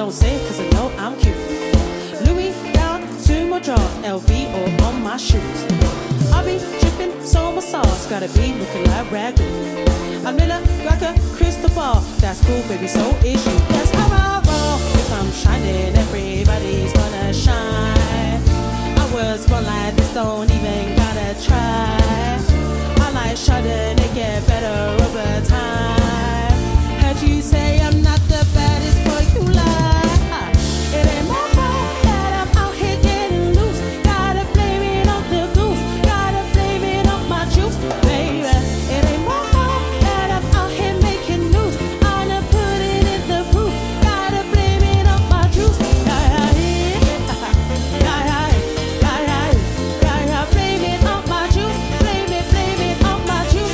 Don't say it 'cause I know I'm cute. Louis down to my drawers, LV or on my shoes. I'll be dripping so my sauce, gotta be looking like ragu. I'm lit like a crystal ball, that's cool baby, so is you. That's how I roll. If I'm shining, everybody's gonna shine. I was born like this, don't even gotta try. I like shutting, it get better over time. Heard you say I'm not the baddest boy you like. It ain't my fault that I'm out here getting loose. Gotta blame it on the goose, gotta blame it on my juice, baby. It ain't my fault that I'm out here making news. I'ma put it in the proof, gotta blame it on my juice. Blame it on my juice, blame it on my juice.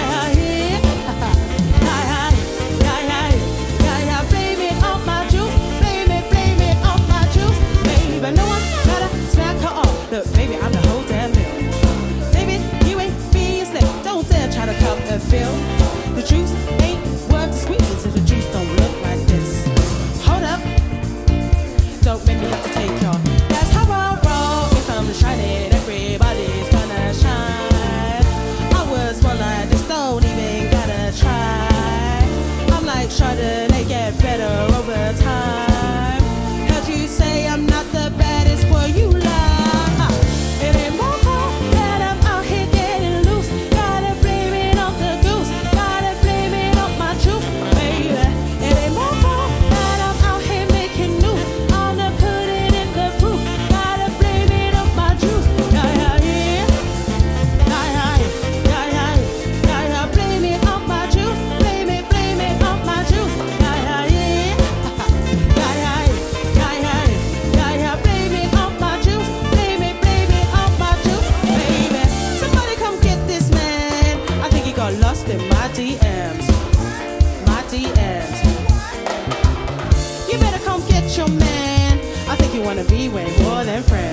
Blame it on my juice, blame it on my juice, baby. No one gotta snack her off. Look, baby, I'm the whole damn meal. David, you ain't being slick. Don't dare try to cup and fill. The juice ain't worth the squeeze if the juice don't look like this. Hold up, don't make me have to take y'all. That's how I roll. If I'm shining, everybody's gonna shine. I was more like this, don't even gotta try. I'm like shutting, they get better over time. Heard you say I'm not the baddest boy you like. It ain't my fault that I'm out here getting loose. Gotta blame it on the goose, gotta blame it on my juice, baby. It ain't my fault that I'm out here making news. I'ma put it in the proof, gotta blame it on my juice. Blame it on my juice, blame it on my juice. Blame it on my juice, blame it on my juice, baby. Somebody come get this man. I think he got lost in my DMs. My DMs. You better come get your man. I think you wanna be way more than friends.